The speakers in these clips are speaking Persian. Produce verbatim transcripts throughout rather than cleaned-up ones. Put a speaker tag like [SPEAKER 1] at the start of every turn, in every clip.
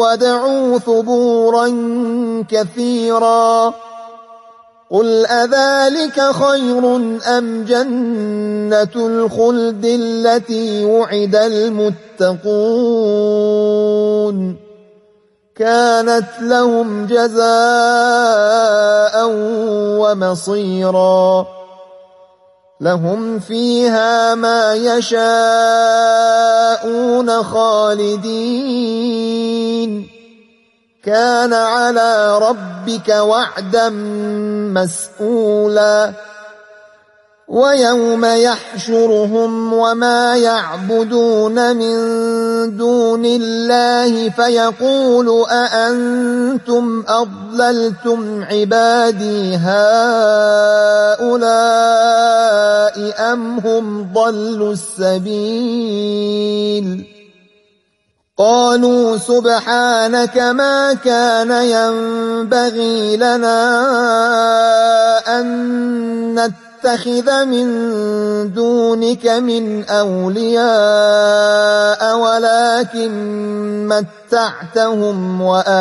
[SPEAKER 1] وادعوا ثبورا كثيرا قل أذلك خير أم جنة الخلد التي وعد المتقون كانت لهم جزاء ومصيرا لهم فيها ما يشاءون خالدين كان على ربك وعدا مسئولا ويوم يحشرهم وما يعبدون من دون الله فيقول أأنتم أضللتم عبادي هؤلاء أم هم ضلوا السبيل قالوا سبحانك ما كان ينبغي لنا أن نتخذ من دونك من أولياء ولكن متعتهم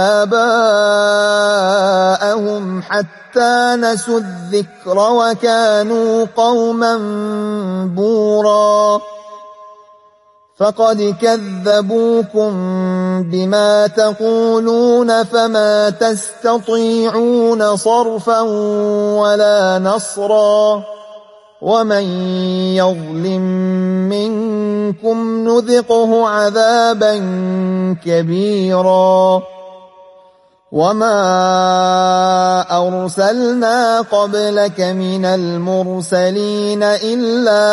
[SPEAKER 1] وآباءهم حتى نسوا الذكر وكانوا قوما بورا فقد كذبوكم بما تقولون فما تستطيعون صرفا ولا نصرا ومن يظلم منكم نذقه عذابا كبيرا وما أرسلنا قبلك من المرسلين إلا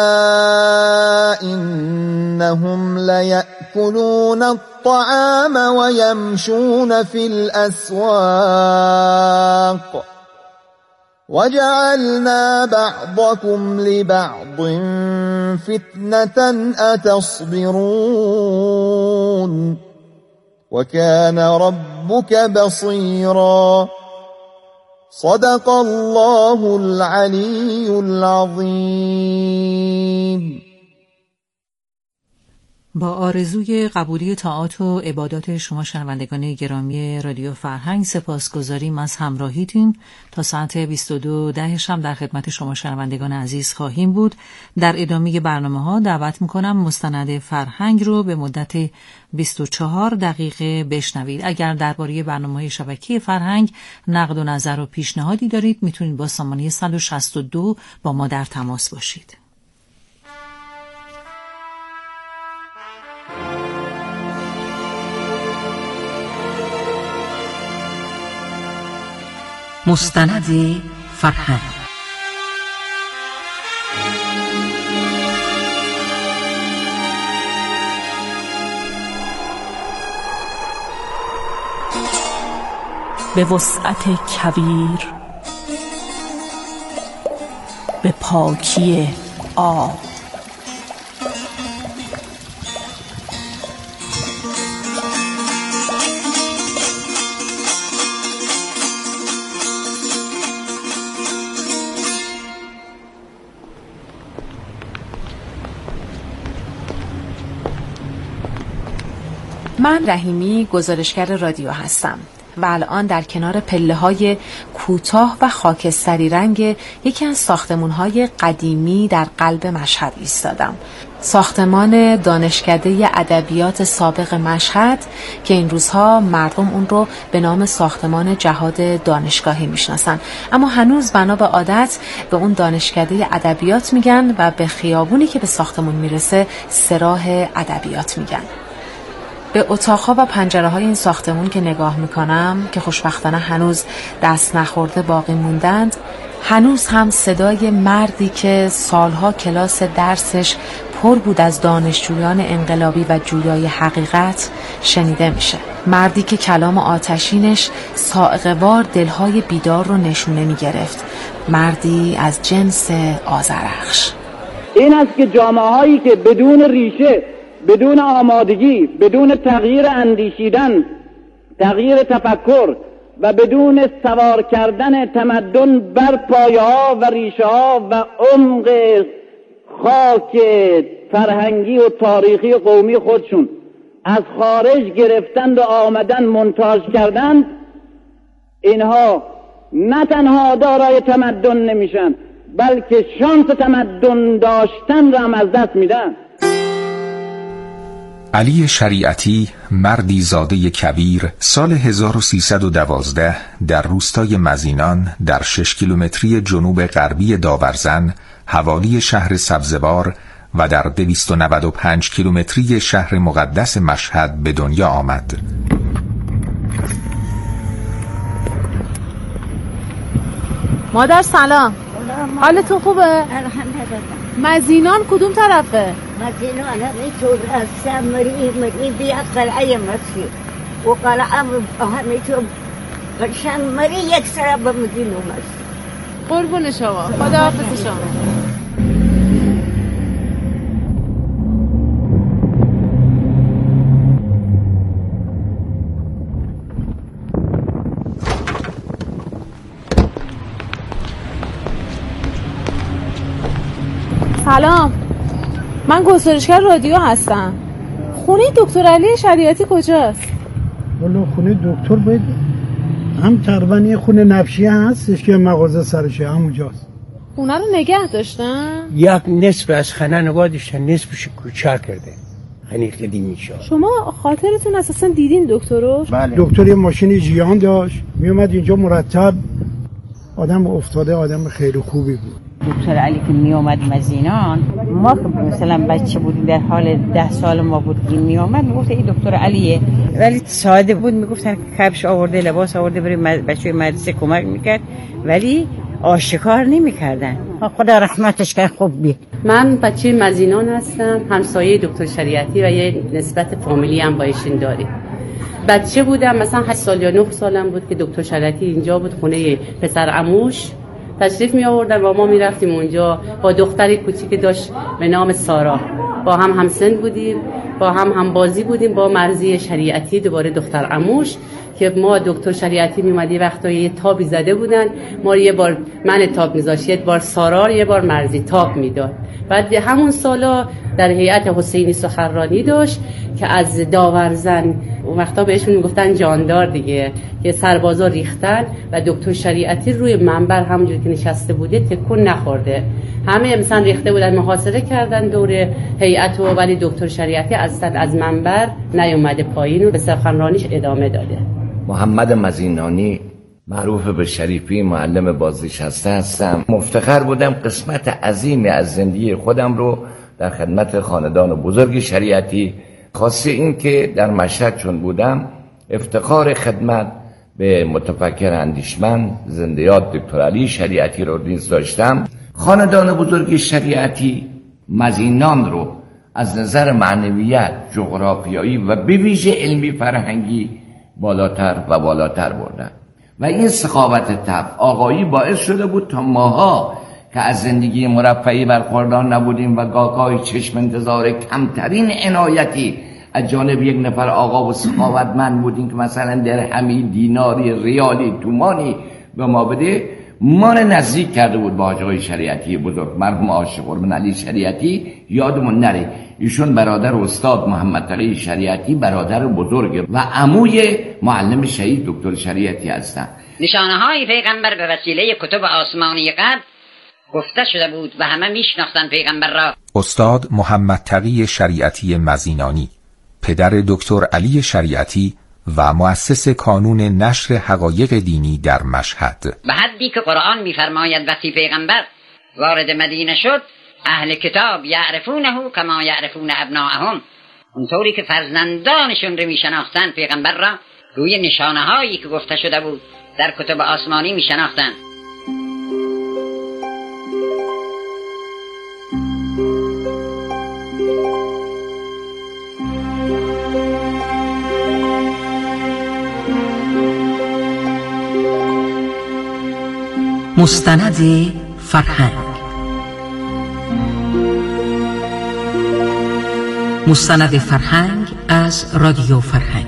[SPEAKER 1] إنهم ليأكلون الطعام ويمشون في الأسواق وجعلنا بعضكم لبعض فتنة أتصبرون وكان ربك بصيرا صدق الله العلي العظيم.
[SPEAKER 2] با آرزوی قبولی طاعات و عبادات شما شنوندگان گرامی رادیو فرهنگ سپاسگزاریم از همراهیتون. تا ساعت بیست و دو ده شب در خدمت شما شنوندگان عزیز خواهیم بود. در ادامه برنامه ها دعوت میکنم مستند فرهنگ رو به مدت بیست و چهار دقیقه بشنوید. اگر درباره برنامه‌های شبکه فرهنگ نقد و نظر و پیشنهادی دارید میتونید با سامانه صد و شصت و دو با ما در تماس باشید.
[SPEAKER 3] مستند فرهنگ. به وسعت کویر، به پاکی آب،
[SPEAKER 4] من رحیمی گزارشگر رادیو هستم و الان در کنار پله‌های کوتاه و خاکستری رنگ یکی از ساختمان‌های قدیمی در قلب مشهد ایستادم. ساختمان دانشکده ادبیات سابق مشهد که این روزها مردم اون رو به نام ساختمان جهاد دانشگاهی میشناسن، اما هنوز بنا به عادت به اون دانشکده ادبیات میگن و به خیابونی که به ساختمون میرسه سراح ادبیات میگن. به اتاقها و پنجره‌های این ساختمون که نگاه میکنم که خوشبختانه هنوز دست نخورده باقی موندند، هنوز هم صدای مردی که سالها کلاس درسش پر بود از دانشجویان انقلابی و جویای حقیقت شنیده میشه. مردی که کلام آتشینش صاعقه‌وار دلهای بیدار رو نشونه میگرفت. مردی از جنس آذرخش.
[SPEAKER 5] این است که جامعه‌هایی که بدون ریشه، بدون آمادگی، بدون تغییر اندیشیدن، تغییر تفکر و بدون سوار کردن تمدن بر پایه‌ها و ریشه‌ها و عمق خاک فرهنگی و تاریخی قومی خودشون از خارج گرفتند و آمدن منتاج کردند، اینها نه تنها دارای تمدن نمیشن بلکه شانس تمدن داشتن را هم از دست میدن.
[SPEAKER 6] علی شریعتی، مردی زاده کبیر، سال هزار و سیصد و دوازده در روستای مزینان در شش کیلومتری جنوب غربی داورزن حوالی شهر سبزوار و در دویست و نود و پنج کیلومتری شهر مقدس مشهد به دنیا آمد.
[SPEAKER 4] مادر سلام، حالتون خوبه؟
[SPEAKER 7] الحمدلله.
[SPEAKER 4] مزینان کدوم طرفه؟
[SPEAKER 7] مزینان همینطور از سمری مری بیا قلعه مسیح و قلعه همینطور قشنگ مری یک سر به مزینان مسیح.
[SPEAKER 4] قربون شما، خدا حافظ شما. سلام، من گزارشگر رادیو هستم. خونه دکتر علی شریعتی کجاست؟
[SPEAKER 8] والا خونه دکتر باید هم تقریبا یه خونه نبشیه هستش که مغازه سرشه، همونجاست.
[SPEAKER 4] خونه رو نگه داشتن؟
[SPEAKER 9] یک نصف از خانه نگاه داشتن، نصفش کوچک کرده، خیلی قدیمی شد.
[SPEAKER 4] شما خاطرتون اساسا دیدین دکتر رو؟
[SPEAKER 8] بله. دکتر یه ماشین جیان داشت، میومد اینجا مرتب، آدم افتاده، آدم خیلی خوبی بود.
[SPEAKER 10] دکتر علی که می آمد مزینان، ما که مثلا بچه بودیم در حال ده سال ما بود که می آمد، می گفت این دکتر علیه، ولی ساده بود، می گفتن کفش آورده، لباس آورده، بریم بچه مدرسه کمک میکرد، ولی آشکار نمی کردن. خدا رحمتش کنه. خوب بی.
[SPEAKER 11] من بچه مزینان هستم، همسایه دکتر شریعتی و یه نسبت فامیلی هم با ایشون داریم. بچه بودم، مثلا هشت سال یا نه سالم بود که دکتر شریعتی اینجا بود، خونه پسر عموش تشریف می آوردن و ما می رفتیم اونجا با دختری کوچیک داشت به نام سارا، با هم همسن بودیم، با هم هم بازی بودیم با مرضی شریعتی، دوباره دختر عموش که ما دکتر شریعتی می اومد یه وقتا یه تابی زده بودن، ما یه بار من تاب میذاشت، یه بار سارا، یه بار مرضی تاب میداد. بعد همون سالا در هیئت حسینی سخنرانی داشت که از داورزن اون وقتا بهشون میگفتن جاندار دیگه، که سربازا ریختن و دکتر شریعتی روی منبر همونجوری که نشسته بوده تکون نخورده، همه مثلا ریخته بودن، محاصره کردن دور هیئت، ولی دکتر شریعتی از از منبر نیومده پایین و به سخنرانیش ادامه داده.
[SPEAKER 12] محمد مزینانی، معروف به شریفی، معلم بازنشسته هستم. مفتخر بودم قسمت عظیمی از زندگی خودم رو در خدمت خاندان بزرگ شریعتی، خاصه این که در مشهد چون بودم افتخار خدمت به متفکر اندیشمند زنده یاد دکتر علی شریعتی رو نیز داشتم. خاندان بزرگ شریعتی مزینان رو از نظر معنویت، جغرافیایی و به ویژه علمی فرهنگی بالاتر و بالاتر بردن و این سخاوت طبع آقایی باعث شده بود تا ماها که از زندگی مرفهی برخوردار نبودیم و گاهی چشم انتظار کمترین عنایتی از جانب یک نفر آقا و سخاوتمند بودیم که مثلا درهمی، دیناری، ریالی، تومانی به ما بده، ما رو نزدیک کرده بود با حاجی شریعتی بزرگ، مرحوم عاشق قربان علی شریعتی. یادمون نره ایشون برادر استاد محمد تقی شریعتی، برادر بزرگ و عموی معلم شهید دکتر شریعتی هستند.
[SPEAKER 13] نشانه های پیغمبر به وسیله کتب آسمانی قبل گفته شده بود و همه میشناختن پیغمبر را.
[SPEAKER 6] استاد محمد تقی شریعتی مزینانی، پدر دکتر علی شریعتی و مؤسس کانون نشر حقایق دینی در مشهد.
[SPEAKER 13] به حدی که قرآن می‌فرماید وقتی پیغمبر وارد مدینه شد، اهل کتاب یعرفونه کما یعرفون ابناءهم، اونطوری که فرزندانشون رو میشناختن پیغمبر را، روی نشانه هایی که گفته شده بود در کتب آسمانی میشناختن.
[SPEAKER 3] مستند فرهنگ. مستند فرهنگ از رادیو فرهنگ.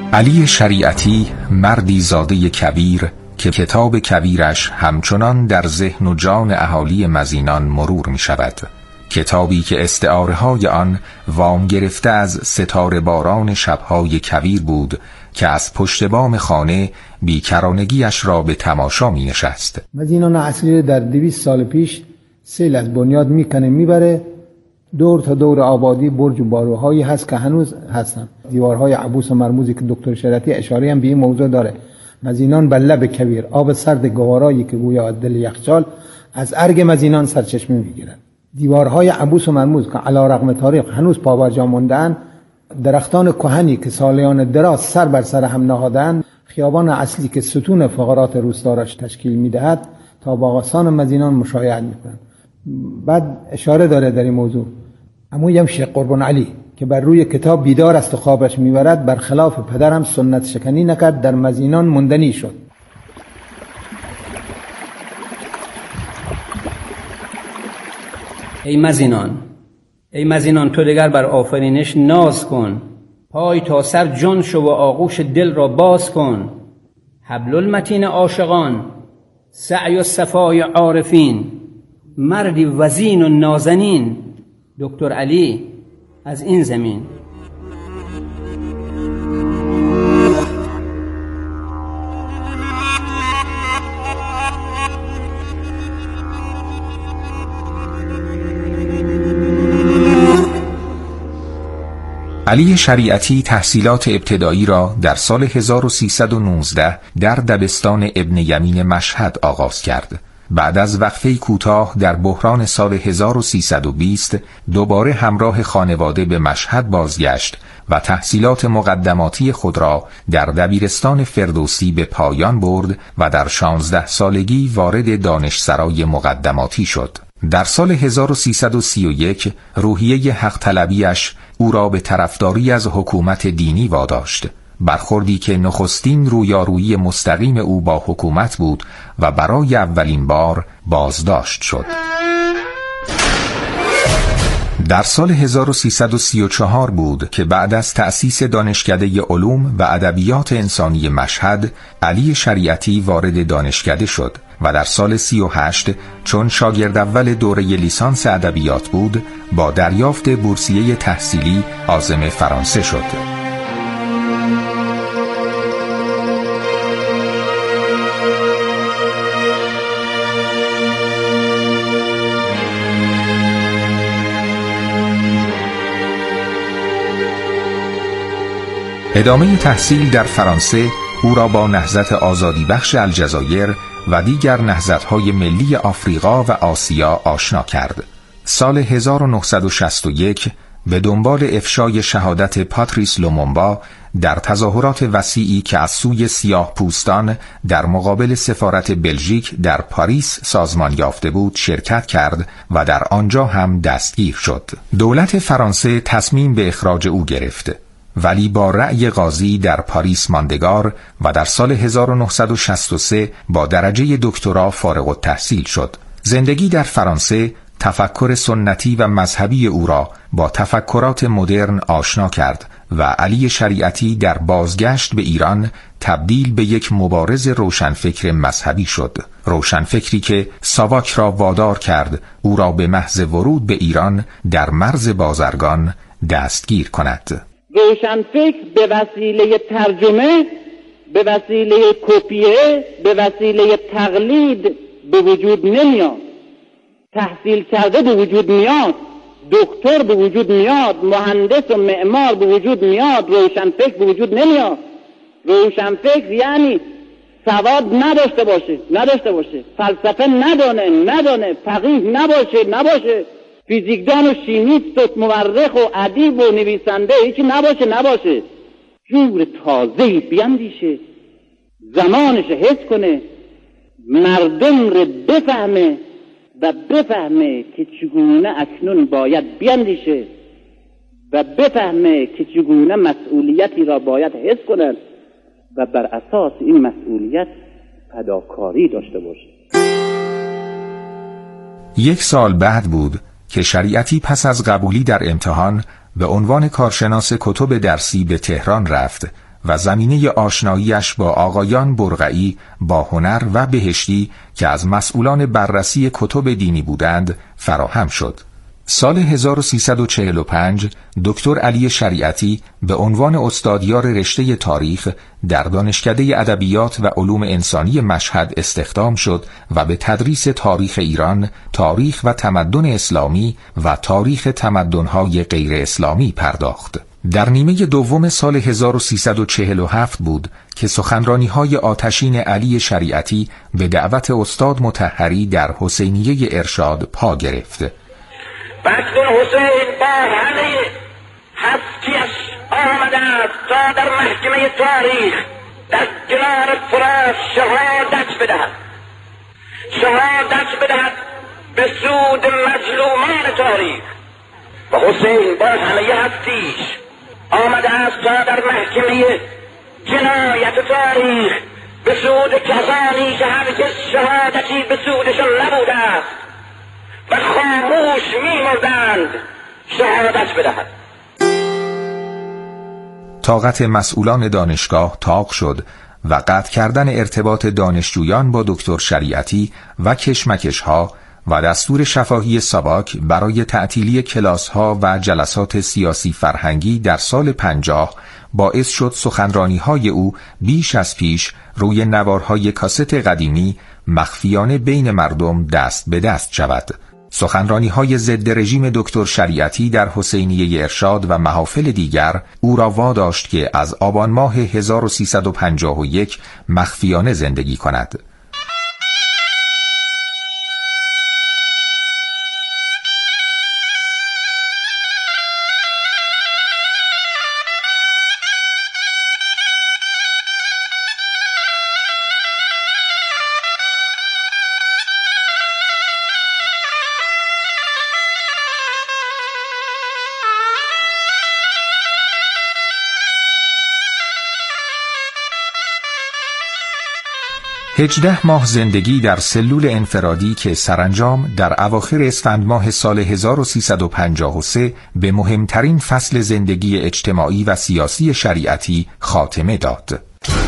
[SPEAKER 6] علی شریعتی مردی زاده کبیر که کتاب کبیرش همچنان در ذهن و جان اهالی مزینان مرور می شود. کتابی که استعاره های آن وام گرفته از ستاره باران شبهای کویر بود که از پشت بام خانه بیکرانگیش را به تماشا می نشست.
[SPEAKER 14] مزینان اصلی در دویست سال پیش سیل از بنیاد میکنه میبره، دور تا دور آبادی برج و باروهایی هست که هنوز هستن، دیوارهای عبوس و مرموزی که دکتر شریعتی اشاره هم به این موضوع داره. مزینان بر لب کویر، آب سرد گوارایی که گویا دل یخچال از ارگ مزینان سرچشمه میگیرد. دیوارهای عبوس و مرموز که علی رغم تاریخ هنوز پابرجا مانده‌اند، درختان کهنی که سالیان دراز سر بر سر هم نهادند، خیابان اصلی که ستون فقرات روستا را تشکیل میدهد تا باغستان مزینان مشاهده میکنند. بعد اشاره داره در این موضوع عمویم هم شیخ قربان علی که بر روی کتاب بیدار است و خوابش میبرد، برخلاف پدرم سنت شکنی نکرد، در مزینان مندنی شد.
[SPEAKER 15] ای مزینان، ای مزینان تو دگر بر آفرینش ناز کن، پای تا سر جان شو و آغوش دل را باز کن. حبل المتین عاشقان، سعی و صفای عارفین، مردی وزین و نازنین، دکتر علی از این زمین.
[SPEAKER 6] علی شریعتی تحصیلات ابتدایی را در سال هزار و سیصد و نوزده در دبستان ابن یمین مشهد آغاز کرد. بعد از وقفه کوتاه در بحران سال هزار و سیصد و بیست دوباره همراه خانواده به مشهد بازگشت و تحصیلات مقدماتی خود را در دبیرستان فردوسی به پایان برد و در شانزده سالگی وارد دانشسرای مقدماتی شد. در سال هزار و سیصد و سی و یک روحیه حق طلبیش او را به طرفداری از حکومت دینی واداشت، برخوردی که نخستین رویارویی مستقیم او با حکومت بود و برای اولین بار بازداشت شد. در سال هزار و سیصد و سی و چهار بود که بعد از تأسیس دانشکده علوم و ادبیات انسانی مشهد، علی شریعتی وارد دانشکده شد و در سال سی و هشت چون شاگرد اول دوره لیسانس ادبیات بود، با دریافت بورسیه تحصیلی عازم فرانسه شد. ادامه تحصیل در فرانسه او را با نهضت آزادی بخش الجزایر و دیگر نهضت‌های ملی آفریقا و آسیا آشنا کرد. سال هزار و نهصد و شصت و یک به دنبال افشای شهادت پاتریس لومومبا در تظاهرات وسیعی که از سوی سیاه پوستان در مقابل سفارت بلژیک در پاریس سازمان یافته بود شرکت کرد و در آنجا هم دستگیر شد. دولت فرانسه تصمیم به اخراج او گرفت، ولی با رأی قاضی در پاریس ماندگار و در سال هزار و نهصد و شصت و سه با درجه دکترا فارغ التحصیل شد. زندگی در فرانسه تفکر سنتی و مذهبی او را با تفکرات مدرن آشنا کرد و علی شریعتی در بازگشت به ایران تبدیل به یک مبارز روشنفکر مذهبی شد. روشنفکری که ساواک را وادار کرد او را به محض ورود به ایران در مرز بازرگان دستگیر کند.
[SPEAKER 5] روشنفکر به وسیله ترجمه، به وسیله کپیه، به وسیله تقلید به وجود نمیاد. تحصیل کرده به وجود میاد، دکتر به وجود میاد، مهندس و معمار به وجود میاد، روشنفکر به وجود نمیاد. روشنفکر یعنی سواد نداشته باشه، نداشته باشه، فلسفه ندانه، ندانه، فقیه نباشه، نباشه، فیزیکدان و شیمیست و مورخ و ادیب و نویسنده هیچی نباشه، نباشه، جور تازه‌ای بیندیشه، زمانش حس کنه، مردم رو بفهمه و بفهمه که چگونه اکنون باید بیندیشه و بفهمه که چگونه مسئولیتی را باید حس کنند و بر اساس این مسئولیت فداکاری داشته باشه.
[SPEAKER 6] یک سال بعد بود که شریعتی پس از قبولی در امتحان به عنوان کارشناس کتب درسی به تهران رفت و زمینه آشناییش با آقایان برقعی با هنر و بهشتی که از مسئولان بررسی کتب دینی بودند فراهم شد. سال هزار و سیصد و چهل و پنج دکتر علی شریعتی به عنوان استادیار رشته تاریخ در دانشکده ادبیات و علوم انسانی مشهد استخدام شد و به تدریس تاریخ ایران، تاریخ و تمدن اسلامی و تاریخ تمدن‌های غیر اسلامی پرداخت. در نیمه دوم سال هزار و سیصد و چهل و هفت بود که سخنرانی‌های آتشین علی شریعتی به دعوت استاد مطهری در حسینیه ارشاد پا گرفت.
[SPEAKER 16] بختون حسین با همه هستیش آمده است تا در محکمه تاریخ در کنار فرات شهادت بدهد شهادت بدهد به سود مظلومان تاریخ. و حسین با همه هستیش آمده است تا در محکمه جنایت تاریخ به سود کسانی که هرگز شهادتی به سودشان نبوده است و خاموش می‌مردند شهادت بدهد.
[SPEAKER 6] طاقت مسئولان دانشگاه طاق شد و قطع کردن ارتباط دانشجویان با دکتر شریعتی و کشمکش‌ها و دستور شفاهی ساواک برای تعطیلی کلاس‌ها و جلسات سیاسی فرهنگی در سال پنجاه باعث شد سخنرانی‌های او بیش از پیش روی نوارهای کاست قدیمی مخفیانه بین مردم دست به دست شود. سخنرانی‌های ضد رژیم دکتر شریعتی در حسینیه ارشاد و محافل دیگر او را واداشت که از آبان ماه هزار و سیصد و پنجاه و یک مخفیانه زندگی کند. هجده ماه زندگی در سلول انفرادی که سرانجام در اواخر اسفند ماه سال هزار و سیصد و پنجاه و سه به مهمترین فصل زندگی اجتماعی و سیاسی شریعتی خاتمه داد.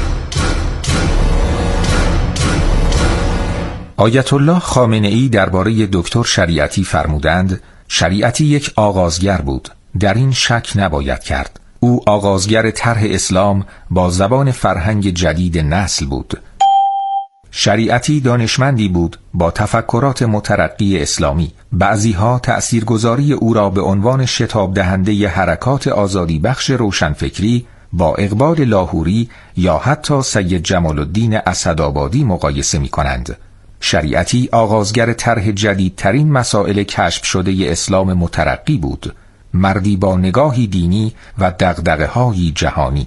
[SPEAKER 6] آیت الله خامنه‌ای درباره دکتر شریعتی فرمودند: شریعتی یک آغازگر بود، در این شک نباید کرد. او آغازگر طرح اسلام با زبان فرهنگ جدید نسل بود. شریعتی دانشمندی بود با تفکرات مترقی اسلامی. بعضیها تأثیرگذاری او را به عنوان شتاب دهنده حرکات آزادی بخش روشنفکری با اقبال لاهوری یا حتی سید جمال الدین اسدآبادی مقایسه می کنند. شریعتی آغازگر طرح جدیدترین مسائل کشف شده اسلام مترقی بود، مردی با نگاهی دینی و دغدغه‌های جهانی.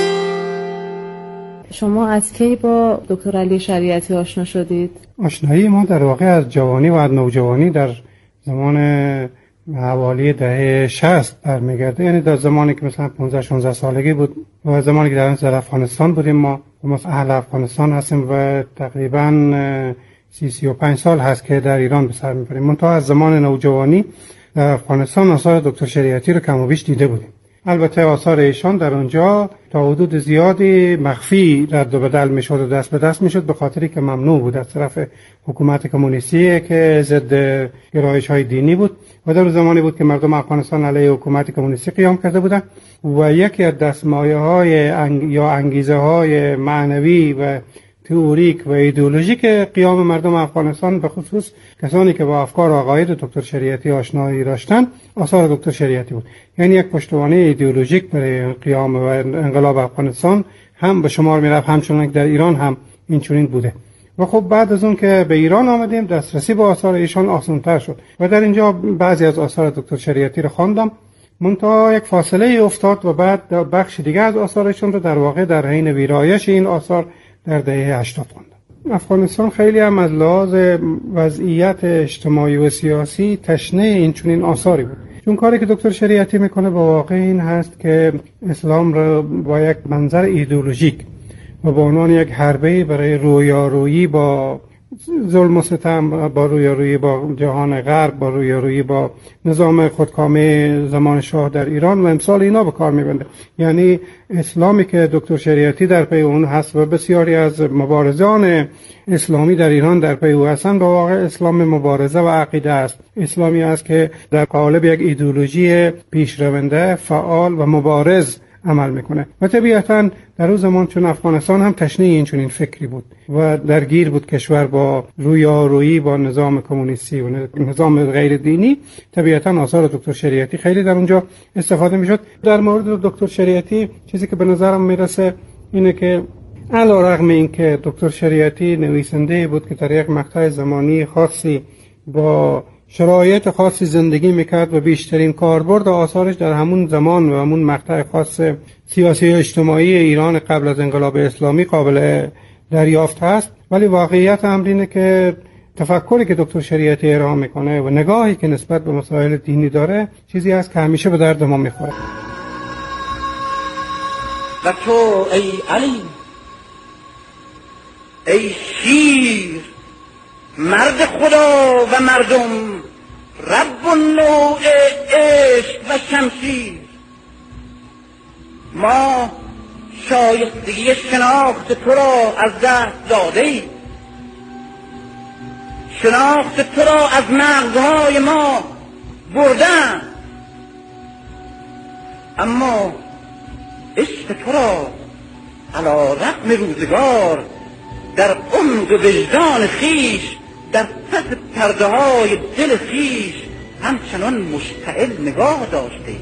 [SPEAKER 4] شما از کی با دکتر علی شریعتی آشنا شدید؟
[SPEAKER 8] آشنایی ما در واقع از جوانی و از نوجوانی در زمان حوالی دهه شصت برمیگرده، یعنی در زمانی که مثلا پانزده شانزده سالگی بود و زمانی که در افغانستان بودیم. ما ما اهل افغانستان هستیم و تقریبا سی سی و پنج سال هست که در ایران به سر میبریم. من تا از زمان نوجوانی در افغانستان آثار دکتر شریعتی رو کم و بیش دیده بودیم. البته آثار ایشان در اونجا تا حدود زیادی مخفی رد و بدل میشد و دست به دست میشد، به خاطری که ممنوع بود از طرف حکومت کمونیستی که ضد گرایش های دینی بود و در زمانی بود که مردم افغانستان علیه حکومت کمونیستی قیام کرده بودند و یکی از دستمایه های انگ... یا انگیزه های معنوی و تئوریک و ایدئولوژیک قیام مردم افغانستان، به خصوص کسانی که با افکار و عقاید دکتر شریعتی آشنایی داشتند، آثار دکتر شریعتی بود. یعنی یک پشتوانه ایدئولوژیک برای قیام و انقلاب افغانستان هم به شمار میرفت، همچنان که در ایران هم این چنین بوده. و خب بعد از اون که به ایران آمدیم دسترسی به آثار ایشان آسان‌تر شد و در اینجا بعضی از آثار دکتر شریعتی رو خواندم. منتها یک فاصله افتاد و بعد بخش دیگه از آثارشون رو در واقع در حین ویرایش این آثار در دهه هشتاد خوندم. افغانستان خیلی هم از لحاظ وضعیت اجتماعی و سیاسی تشنه این چنین آثاری بود، چون کاری که دکتر شریعتی میکنه با واقع این هست که اسلام را با یک منظر ایدئولوژیک و با عنوان یک حربه برای رویارویی با ظلم و ستم با رویارویی با جهان غرب، با رویارویی با نظام خودکامه زمان شاه در ایران و امثال اینا به کار میبنده. یعنی اسلامی که دکتر شریعتی در پی اون هست و بسیاری از مبارزان اسلامی در ایران در پی او هستند، با واقع اسلام مبارزه و عقیده است. اسلامی است که در قالب یک ایدئولوژی پیشرونده، فعال و مبارز عمل میکنه و طبیعتا در اون زمان چون افغانستان هم تشنه این چنین فکری بود و درگیر بود کشور با رویارویی با نظام کمونیستی و نظام غیر دینی، طبیعتا آثار دکتر شریعتی خیلی در اونجا استفاده میشد. در مورد دکتر شریعتی چیزی که به نظرم میرسه اینه که علیرغم اینکه دکتر شریعتی نویسنده بود که در یک مقطع زمانی خاصی با شرایط خاصی زندگی میکرد و بیشترین کاربرد آثارش در همون زمان و همون مقطع خاص سیاسی و اجتماعی ایران قبل از انقلاب اسلامی قابل دریافت هست، ولی واقعیت امر اینه که تفکری که دکتر شریعتی ارائه میکنه و نگاهی که نسبت به مسائل دینی داره چیزی است که همیشه به درد ما میخوره.
[SPEAKER 16] و تو ای علی، ای شیر، مرد خدا و مردم، رب نوع عشق و شمشیر، ما شایستگی شناخت تو را از دست داده ایم، شناخت تو را از مغزهای ما بردن، اما عشق تو را علی رغم روزگار در عمق وجدان خیش، در پس پرده های دل خیش همچنان مشتعل نگاه داشته.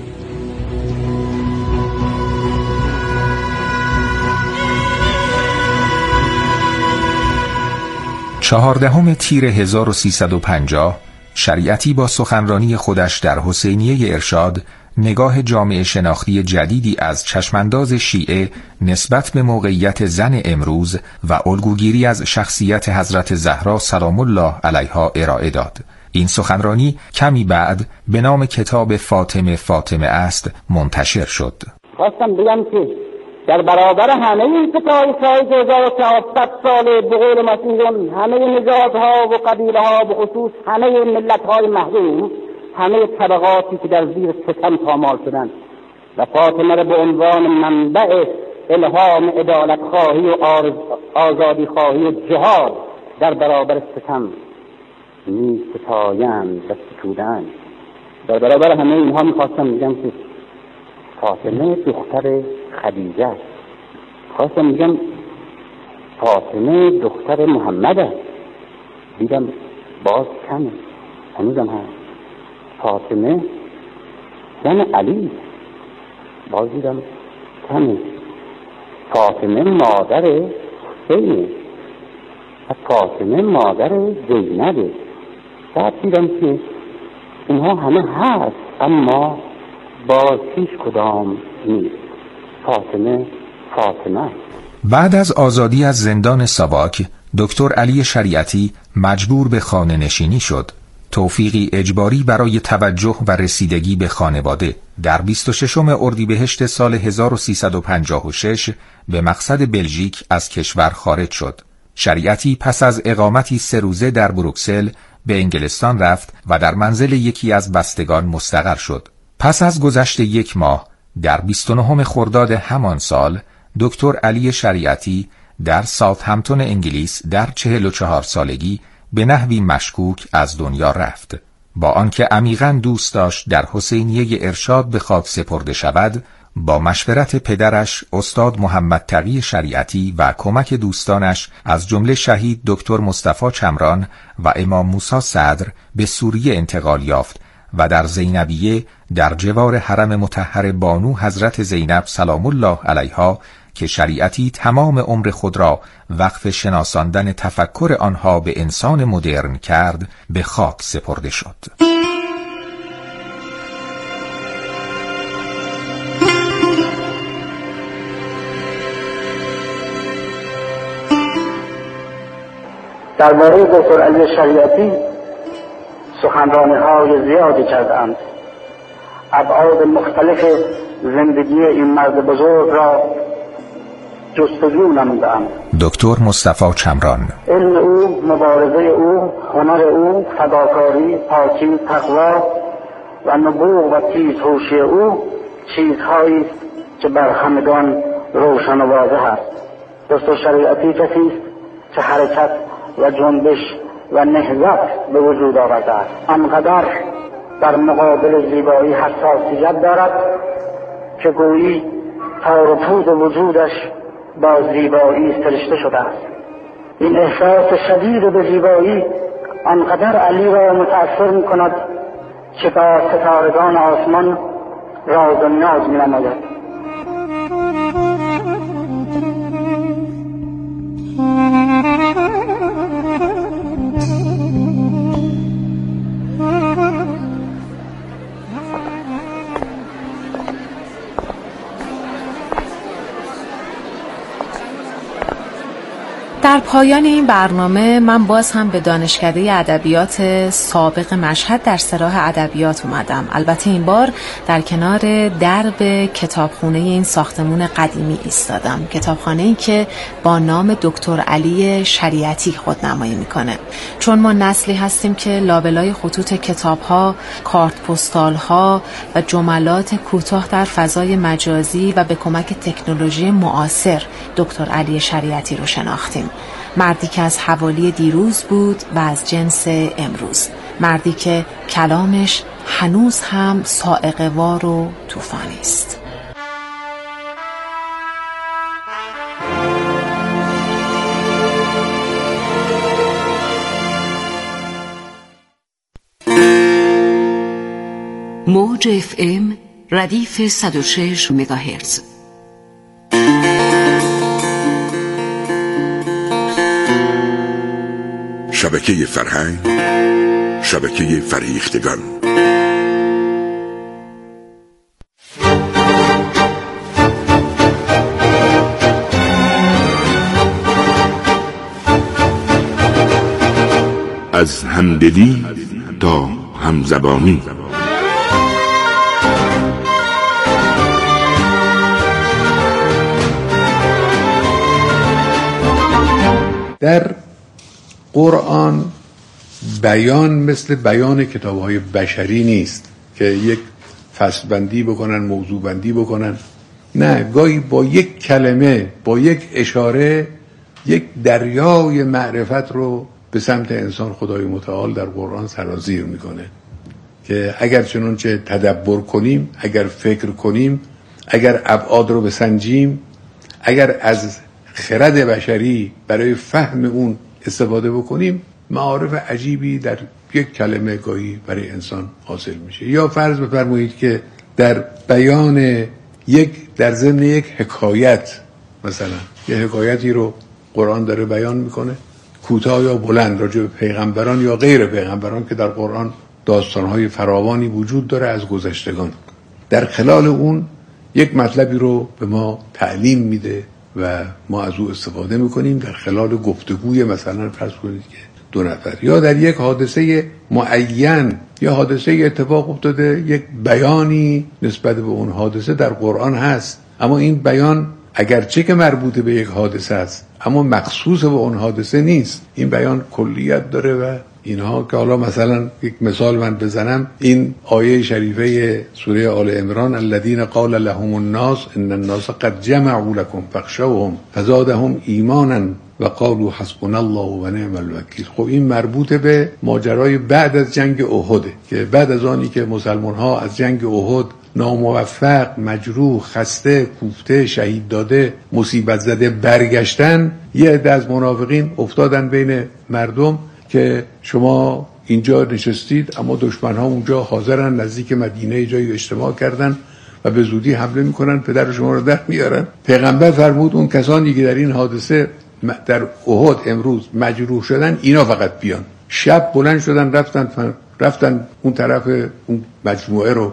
[SPEAKER 6] چهاردهم تیر هزار و سیصد و پنجاه شریعتی با سخنرانی خودش در حسینیه ارشاد نگاه جامعه شناختی جدیدی از چشمانداز شیعه نسبت به موقعیت زن امروز و الگوگیری از شخصیت حضرت زهرا سلام الله علیها ارائه داد. این سخنرانی کمی بعد به نام کتاب فاطمه فاطمه است منتشر شد.
[SPEAKER 5] خواستم بگم که در برابر همه این ستایش‌های دو هزار و چهارصد ساله به قول مسیحیان، همه نژادها و قبیله‌ها، به خصوص همه ملت‌های محروم، همه طبقاتی که در زیر ستم پامال شدند و فاطمه را به عنوان منبع الهام عدالت خواهی و آزادی خواهی و جهاد در برابر ستم می ستایند و ستودند. در برابر همه اینها میخواستم بگم که فاطمه دختر خدیجه است. خواستم میگم فاطمه دختر محمد است. دیدم باز کمه، هنوزم هست. فاطمه زن علی، باز دیدم کمه. فاطمه مادر حسینه و فاطمه مادر زینبه. بعد دیدم که اینها همه هست اما باز هیچ کدام نیست. فاطمه فاطمه.
[SPEAKER 6] بعد از آزادی از زندان ساواک دکتر علی شریعتی مجبور به خانه نشینی شد. توفیقی اجباری برای توجه و رسیدگی به خانواده در بیست و ششم اردیبهشت سال هزار و سیصد و پنجاه و شش به مقصد بلژیک از کشور خارج شد. شریعتی پس از اقامتی سه روزه در بروکسل به انگلستان رفت و در منزل یکی از بستگان مستقر شد. پس از گذشت یک ماه در بیست و نهم خرداد همان سال دکتر علی شریعتی در ساوثهمپتون انگلیس در چهل و چهار سالگی به نحوی مشکوک از دنیا رفت. با آنکه عمیقاً دوست داشت در حسینیه ارشاد به خاک سپرده شود، با مشورت پدرش استاد محمد تقی شریعتی و کمک دوستانش از جمله شهید دکتر مصطفی چمران و امام موسی صدر به سوریه انتقال یافت و در زینبیه در جوار حرم مطهر بانو حضرت زینب سلام الله علیها که شریعتی تمام عمر خود را وقف شناساندن تفکر آنها به انسان مدرن کرد به خاک سپرده شد.
[SPEAKER 5] در مورد دکتر علی شریعتی سخنرانی‌های زیادی کردند. ابعاد مختلف زندگی این مرد بزرگ را جستجو نموده‌ام.
[SPEAKER 6] دکتر مصطفی چمران.
[SPEAKER 5] علم او، مبارزه او، هنر او، فداکاری، پاکی، تقوا و نبوغ و تیزهوشی او چیزهایی است که بر همگان روشن و واضح است. دکتر شریعتی کسی است که حرکت و جنبش و نهضت به وجود آورده است. آنقدر در مقابل زیبایی حساسیت دارد که گویی تار و پود وجودش با زیبایی سرشته شده است. این احساس شدید به زیبایی آنقدر علی را متأثر می کند که با ستارگان آسمان راز و نیاز می نماید.
[SPEAKER 4] در پایان این برنامه من باز هم به دانشکده ادبیات سابق مشهد در سراح ادبیات اومدم. البته این بار در کنار درب کتابخونه این ساختمون قدیمی ایستادم، کتابخانه‌ای که با نام دکتر علی شریعتی خودنمایی میکنه. چون ما نسلی هستیم که لابلای خطوط کتاب‌ها، کارت پستال‌ها و جملات کوتاه در فضای مجازی و به کمک تکنولوژی معاصر دکتر علی شریعتی رو شناختیم. مردی که از حوالی دیروز بود و از جنس امروز، مردی که کلامش هنوز هم صاعقه وار و طوفانی است.
[SPEAKER 3] موج اف ام ردیف صد و شش مگاهرتز.
[SPEAKER 17] شبکه فرهنگ، شبکه فریختگان. از همدلی تا همزبانی.
[SPEAKER 18] در قرآن بیان مثل بیان کتاب‌های بشری نیست که یک فصل بندی بکنن، موضوع بندی بکنن. نه، گاهی با یک کلمه، با یک اشاره، یک دریای معرفت رو به سمت انسان خدای متعال در قرآن سرازیر میکنه که اگر چنانچه تدبر کنیم، اگر فکر کنیم، اگر ابعاد رو بسنجیم، اگر از خرد بشری برای فهم اون استفاده بکنیم، معارف عجیبی در یک کلمه گاهی برای انسان حاصل میشه. یا فرض بفرمایید که در بیان یک در ضمن یک حکایت، مثلا یه حکایتی رو قرآن داره بیان میکنه، کوتاه یا بلند، راجع به پیغمبران یا غیر پیغمبران که در قرآن داستانهای فراوانی وجود داره از گذشتگان، در خلال اون یک مطلبی رو به ما تعلیم میده و ما از او استفاده میکنیم در خلال گفتگوی مثلا فرض کنید که دو نفر، یا در یک حادثه معین یا حادثه اتفاق افتاده، یک بیانی نسبت به اون حادثه در قرآن هست، اما این بیان اگرچه که مربوط به یک حادثه است اما مخصوص به اون حادثه نیست. این بیان کلیت داره و اینها که حالا مثلا یک مثال من بزنم، این آیه شریفه سوره آل عمران الذین قال لهم الناس ان الناس قد جمعوا لكم فاخشوهم فزادهم ایمانا و قالوا حسبنا الله و نعم الوکیل. خب این مربوط به ماجرای بعد از جنگ احد که بعد از آنی که مسلمان ها از جنگ احد ناموفق، مجروح، خسته، کوفته، شهید داده، مصیبت زده برگشتن، یه عده از منافقین افتادن بین مردم که شما اینجا نشستید اما دشمن ها اونجا حاضرن، نزدیک مدینه جایی اجتماع کردن و به زودی حمله میکنن، پدر شما رو در میارن. پیغمبر فرمود اون کسانی که در این حادثه در احد امروز مجروح شدن اینا فقط بیان. شب بلند شدن رفتن رفتن اون طرف اون مجموعه رو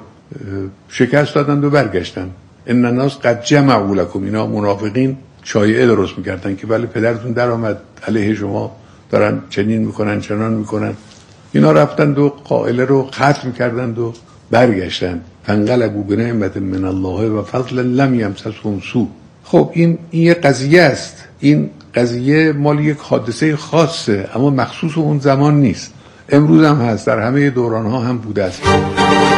[SPEAKER 18] شکست دادن و برگشتن. ان الناس قد جمعوا لكم، اینا منافقین شایعه درست میکردن که بله پدرتون در آمد علیه شما دارن چنین میکنن چنان میکنن. اینا رفتن و قائله رو ختم کردن و برگشتن. فانقلبوا بنعمت من الله و فضل لم یمسسهم سوء. خب این این یه قضیه است، این قضیه مال یک حادثه خاصه اما مخصوص اون زمان نیست، امروز هم هست، در همه دوران ها هم بوده است.